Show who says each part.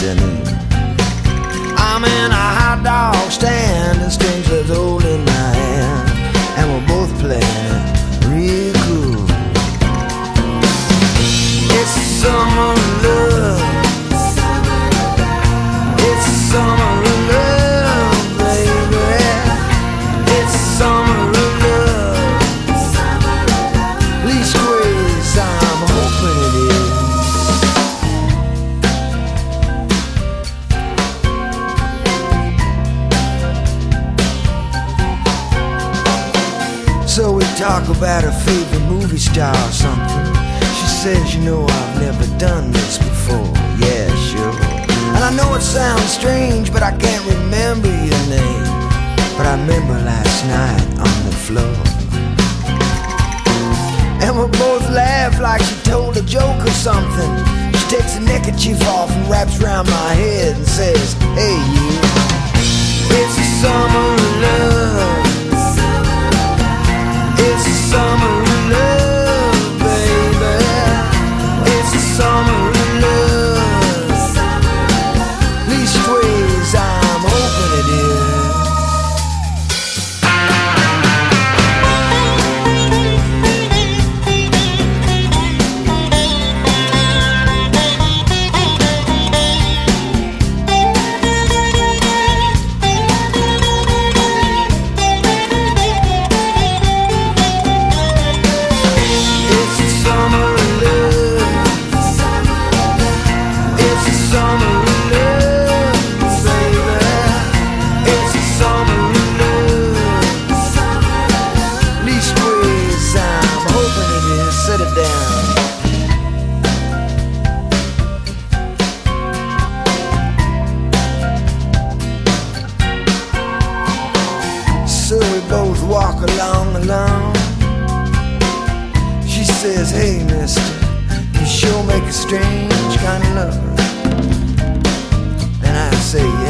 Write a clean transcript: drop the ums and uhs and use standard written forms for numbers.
Speaker 1: afternoon. I'm in a hot dog stand, and Stranger's holding my hand, and we're both playing it real cool. It's summer love. It's summer love, baby. It's summer love. Least ways I'm hoping it is. So we talk about her favorite movie star or something. She says, you know, I've never done this before. Yeah, sure. And I know it sounds strange, but I can't remember your name. But I remember last night on the floor. And we both laugh like she told a joke or something. She takes a neckerchief off and wraps around my head and says, hey you, it's summer love. It's summer love, baby. It's summer love. Least ways I'm hoping it is. So we both walk along. She says, hey mister, you sure make a strange kind of lover. And I say, yeah.